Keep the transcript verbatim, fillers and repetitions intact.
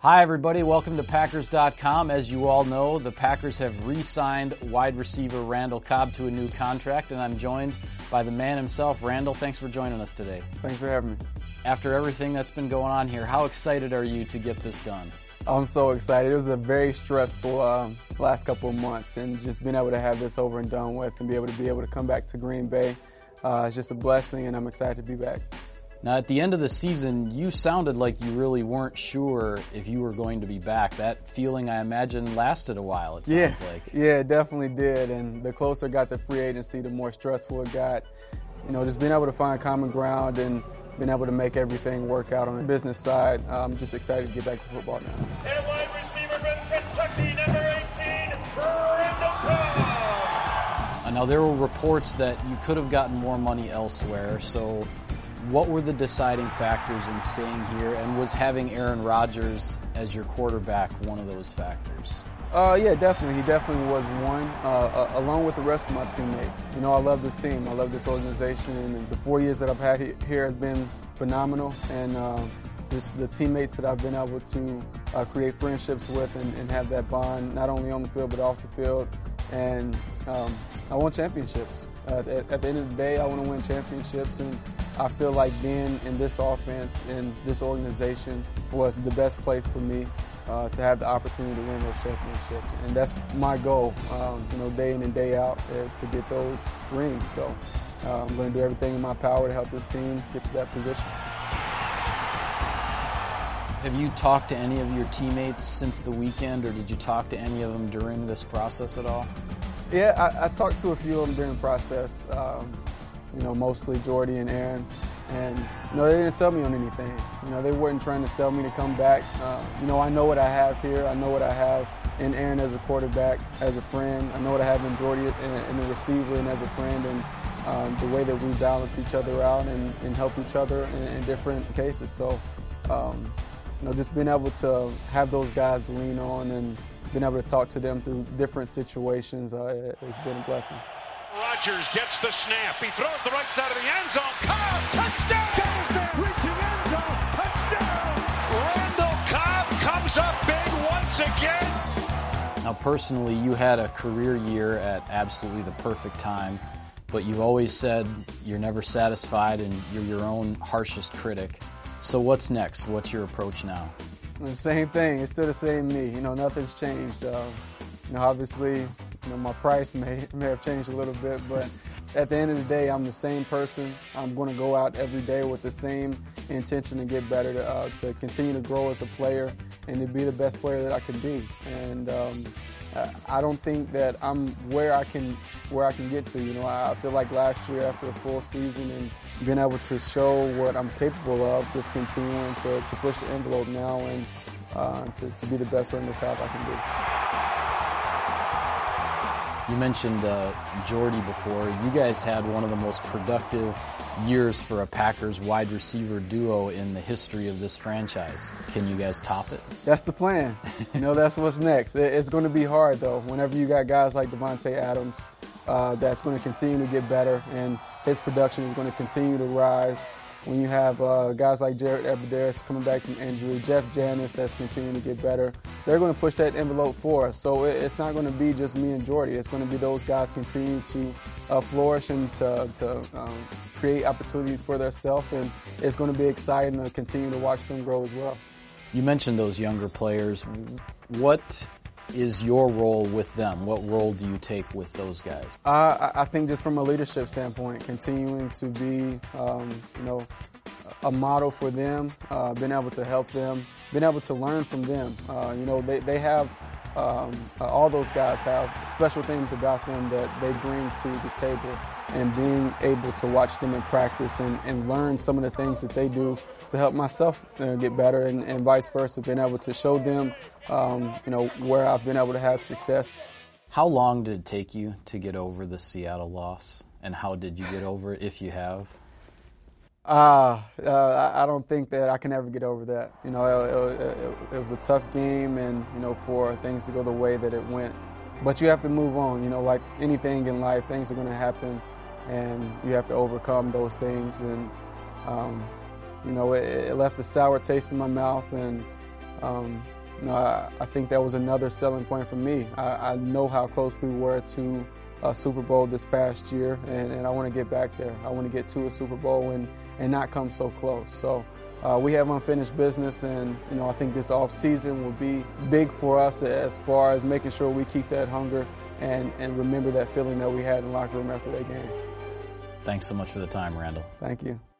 Hi, everybody. Welcome to Packers dot com. As you all know, the Packers have re-signed wide receiver Randall Cobb to a new contract, and I'm joined by the man himself. Randall, thanks for joining us today. Thanks for having me. After everything that's been going on here, how excited are you to get this done? I'm so excited. It was a very stressful um, last couple of months, and just being able to have this over and done with and be able to be able to come back to Green Bay uh, is just a blessing, and I'm excited to be back. Now, at the end of the season, you sounded like you really weren't sure if you were going to be back. That feeling, I imagine, lasted a while, it sounds yeah. like. Yeah, it definitely did. And the closer I got to free agency, the more stressful it got. You know, just being able to find common ground and being able to make everything work out on the business side. I'm just excited to get back to football now. And a wide receiver from Kentucky, number eighteen, Randall Cobb. Now, there were reports that you could have gotten more money elsewhere, so what were the deciding factors in staying here, and was having Aaron Rodgers as your quarterback one of those factors? Uh, yeah, definitely. He definitely was one, uh, uh, along with the rest of my teammates. You know, I love this team. I love this organization, and the four years that I've had here has been phenomenal. And uh, this, the teammates that I've been able to uh, create friendships with and, and have that bond, not only on the field but off the field. And um, I want championships. Uh, at, at the end of the day, I want to win championships, and I feel like being in this offense and this organization was the best place for me uh, to have the opportunity to win those championships. And that's my goal, um, you know, day in and day out, is to get those rings. So uh, I'm going to do everything in my power to help this team get to that position. Have you talked to any of your teammates since the weekend, or did you talk to any of them during this process at all? Yeah, I, I talked to a few of them during the process, um, you know, mostly Jordy and Aaron. And, you know, they didn't sell me on anything. You know, they weren't trying to sell me to come back. Uh, you know, I know what I have here. I know what I have in Aaron as a quarterback, as a friend. I know what I have in Jordy and a receiver and as a friend, and um, the way that we balance each other out and, and help each other in, in different cases. So, um, you know, just being able to have those guys to lean on and being able to talk to them through different situations uh, has been a blessing. Rodgers gets the snap. He throws the right side of the end zone. Cobb, touchdown! Goes there, reaching end zone. Touchdown! Randall Cobb comes up big once again. Now, personally, you had a career year at absolutely the perfect time, but you've always said you're never satisfied and you're your own harshest critic. So what's next? What's your approach now? The same thing. It's still the same me. You know, nothing's changed. Uh, you know, obviously, you know, my price may may have changed a little bit, but at the end of the day, I'm the same person. I'm going to go out every day with the same intention to get better, to, uh, to continue to grow as a player, and to be the best player that I can be. And um, I don't think that I'm where I can where I can get to. You know, I feel like last year after a full season and being able to show what I'm capable of, just continuing to, to push the envelope now and uh, to, to be the best Randall Cobb I can be. You mentioned uh, Jordy before. You guys had one of the most productive years for a Packers wide receiver duo in the history of this franchise. Can you guys top it? That's the plan. You know, that's what's next. It's going to be hard, though, whenever you got guys like Davante Adams uh, that's going to continue to get better, and his production is going to continue to rise. When you have uh, guys like Jared Abderrez coming back from injury, Jeff Janis that's continuing to get better, they're going to push that envelope for us. So it's not going to be just me and Jordy. It's going to be those guys continue to uh, flourish and to, to um, create opportunities for themselves, and it's going to be exciting to continue to watch them grow as well. You mentioned those younger players. What is your role with them? What role do you take with those guys? Uh, I think just from a leadership standpoint, continuing to be, um, you know, a model for them, uh, being able to help them, being able to learn from them. Uh, you know, they, they have, um, uh, all those guys have special things about them that they bring to the table, and being able to watch them in practice and, and learn some of the things that they do to help myself uh, get better, and, and vice versa, being able to show them, um, you know, where I've been able to have success. How long did it take you to get over the Seattle loss, and how did you get over it, if you have? Uh, uh, I don't think that I can ever get over that. You know, it, it, it was a tough game, and, you know, for things to go the way that it went. But you have to move on. You know, like anything in life, things are going to happen, and you have to overcome those things. And, um, you know, it, it left a sour taste in my mouth, and Um, you know, I, I think that was another selling point for me. I, I know how close we were to a Super Bowl this past year, and, and I want to get back there. I want to get to a Super Bowl and, and not come so close. So uh, we have unfinished business, and you know I think this off season will be big for us as far as making sure we keep that hunger and, and remember that feeling that we had in the locker room after that game. Thanks so much for the time, Randall. Thank you.